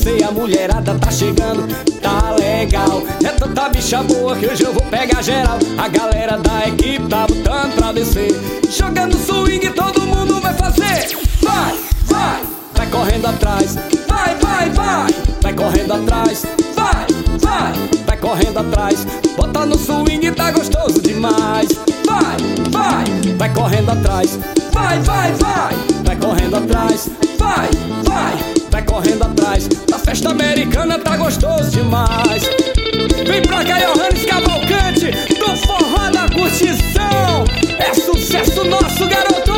descer, a mulherada tá chegando, tá legal. É tanta bicha boa que hoje eu vou pegar geral. A galera da equipe tá botando pra descer, jogando swing, todo mundo vai fazer. Vai, vai, vai correndo atrás. Vai, vai, vai, vai correndo atrás. Vai, vai, vai correndo atrás. Bota no swing, tá gostoso demais. Vai, vai, vai correndo atrás. Vai, vai, vai, vai correndo atrás. Vai, vai, vai correndo atrás. Na festa americana tá gostoso demais. Vem pra cá, Johannes Cavalcante, do Forró da Curtição. É sucesso nosso, garoto.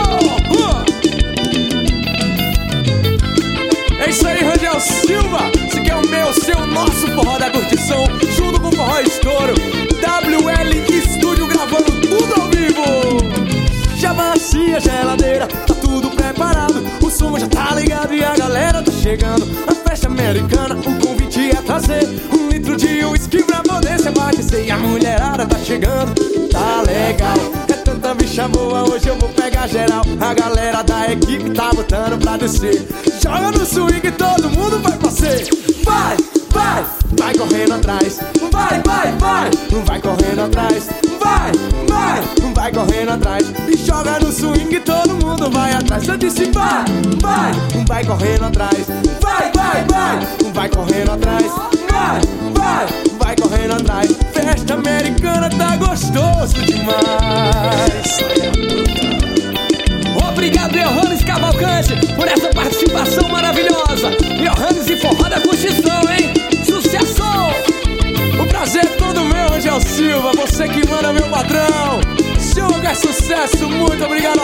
É isso aí, Rangel Silva. Esse aqui é o meu, seu, nosso Forró da Curtição, junto com o Forró Estouro. WL Estúdio gravando tudo ao vivo. Já bacia a geladeira, tá tudo preparado. O som já tá ligado e a galera tá chegando. A festa americana, o convite é trazer 1 litro de uísque pra poder se abastecer. E a mulherada tá chegando, tá legal. É tanta bicha boa, hoje eu vou pegar geral. A galera da equipe tá botando pra descer. Joga no swing, todo mundo vai passear. Vai, vai, vai correndo atrás. Vai, vai, vai, vai correndo atrás. Vai, vai, vai correndo atrás. E joga no swing, todo mundo vai atrás. Eu disse vai, vai, vai correndo atrás. Vai, vai, vai, vai correndo atrás. Vai, vai, vai correndo atrás. Festa americana tá gostoso demais. Obrigado, Johannes Cavalcante, por essa participação maravilhosa. Johannes e Forró da Curtição, hein? Sucesso! O prazer é todo meu, Rangel Silva. Você que manda, meu patrão. Joga sucesso, muito obrigado.